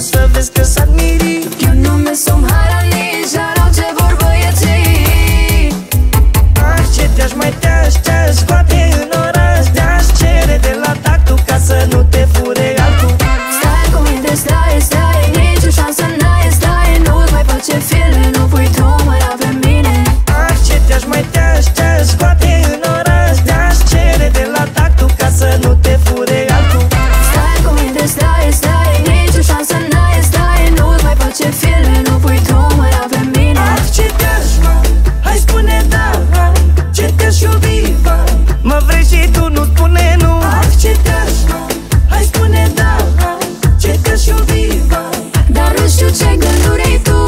să vezi că s-ar miri. Eu nu mi-asum haranici, dar au ce vor băieții. Ce te-aș mai te-aș scoate în oraș, te-aș cere de la tactul ca să nu te fure altul. Stai cu minte, stai, nici o șansă n-ai, stai. Nu-ți mai face filme, nu pui tu mâna pe mine. Ce te-aș mai te-aș scoate în oraș, te-aș cere de la tactul ca să nu te fure altul. Stai cu minte, stai, nici o șansă n-ai, stai. Nu-ți mai face filme, nu pui tu mâna pe mine. Ce te-aș mai, hai spune da, ce te-aș iubi, mă vrei și tu, nu spune nu. Ce te-aș mai, hai spune da, ce te-aș iubi, dar nu știu ce gânduri ai tu.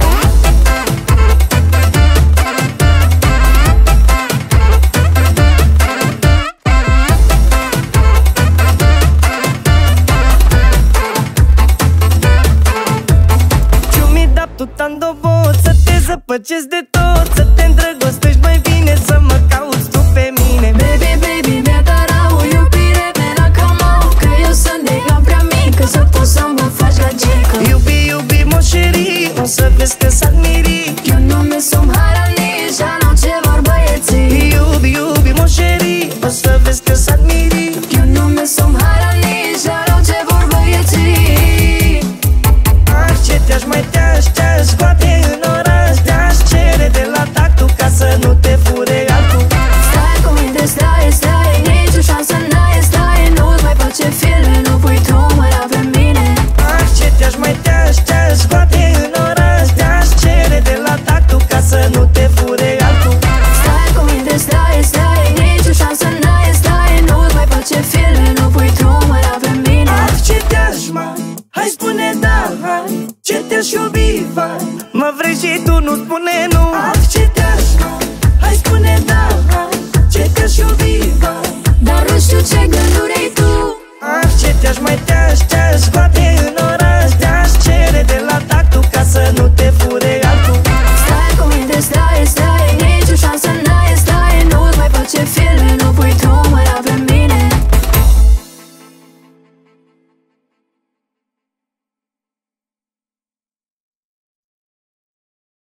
Tu tandobot, să te zăpăcesc de tot, să te îndrăgostești mai bine, să mă cauți tu pe mine. Baby, mi-a dat rău, iubire, mi-a camau, că eu sunt de ea prea mică, să poți să mă faci gagică. Iubi, moșerii, o să vezi că s-ar miri. Eu nu mi-asum haranici, dar n-au ce vor băieții. Iubi, moșerii, o să vezi că s-ar miri. Eu nu mi-asum haranici, dar au ce vor băieții. Ce te-aș mai te-aș scoate în oraș, te-aș cere de la tactul ca să nu te fure altul. Stai cu minte, stai, nici o șansă n-ai, stai. Nu-ți mai face filme, nu pui tu mâna pe mine. Ce te-aș mai te-aș scoate în oraș, te-aș cere de la tactul ca să nu te fure altul. Stai cu minte, stai, nici o șansă n-ai, stai. Nu-ți mai face filme, nu pui tu mâna pe mine. Ce te-aș mai, hai spune da, ce te-aș iubi,